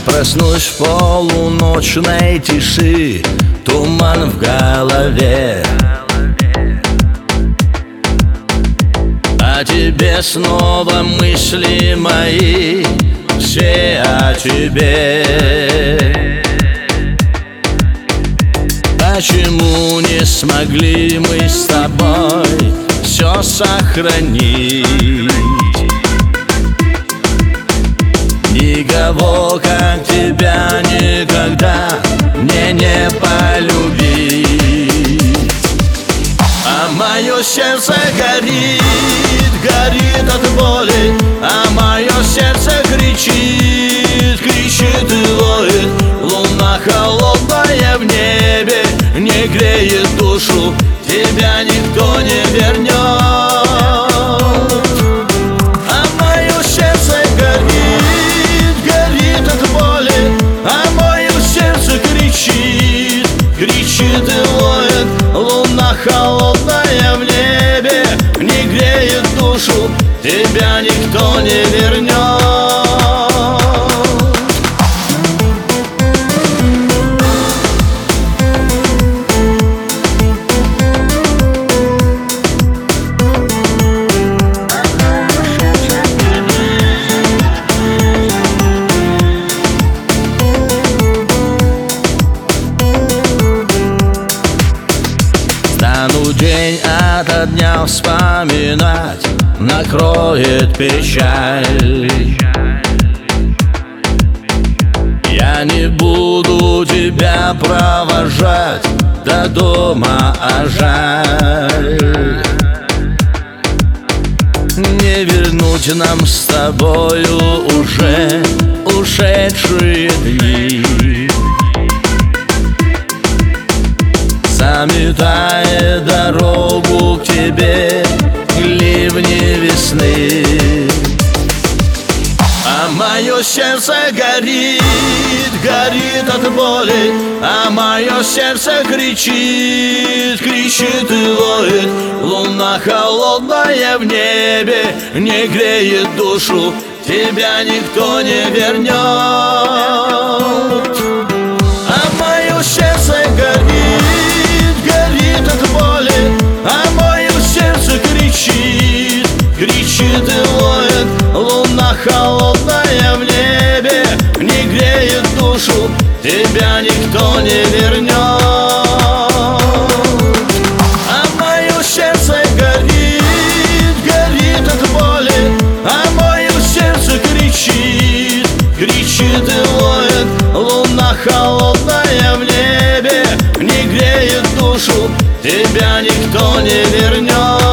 проснусь в полуночной тиши, туман в голове. О тебе снова мысли мои, все о тебе. Почему не смогли мы с тобой все сохранить? Никого, как тебя, никогда мне не полюбить. А мое сердце горит, горит от боли, а мое сердце кричит, кричит и воет. Луна холодная в небе не греет душу, тебя никто не вернет. А мое сердце горит, горит от боли, а мое сердце кричит, кричит и воет. Луна холодная в небе не греет душу, тебя никто не вернет. Стану день ото дня вспоминать, накроет печаль. Я не буду тебя провожать до дома, а жаль. Не вернуть нам с тобою уже ушедшие дни, заметая дорогу к тебе ливни весны. А мое сердце горит, горит от боли, а мое сердце кричит, кричит и воет. Луна холодная в небе не греет душу, тебя никто не вернет. А мое сердце горит, горит от боли, а мое сердце кричит, кричит и воет. Луна холодная в небе не греет душу, тебя никто не вернет. А мое сердце горит, горит от боли, а мое сердце кричит, кричит и воет. Луна холодная в небе не греет душу, тебя никто не вернет.